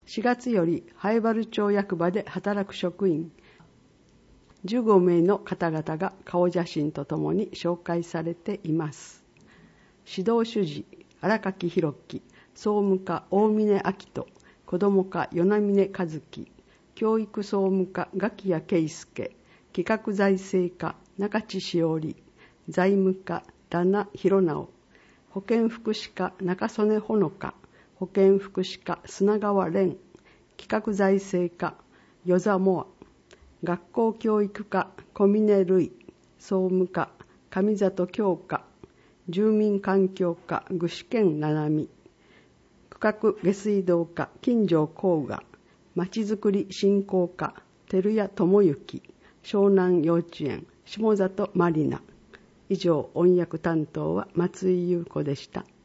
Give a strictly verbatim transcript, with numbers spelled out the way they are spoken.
しがつより南風原町役場で働く職員じゅうごめいの方々が顔写真とともに紹介されています。指導主事荒垣弘樹、総務課大峰明人、子ども課与那峰和樹、教育総務課垣谷圭介、企画財政課中地しおり、財務課田名博直、保健福祉課中曽根ほのか、保健福祉課砂川蓮、企画財政課与座モア、学校教育課小峰瑠衣、総務課上里京香、住民環境課具志堅七海、区画下水道課金城甲賀、まちづくり振興課照屋智之、湘南幼稚園下里まりな。以上、音訳担当は松井優子でした。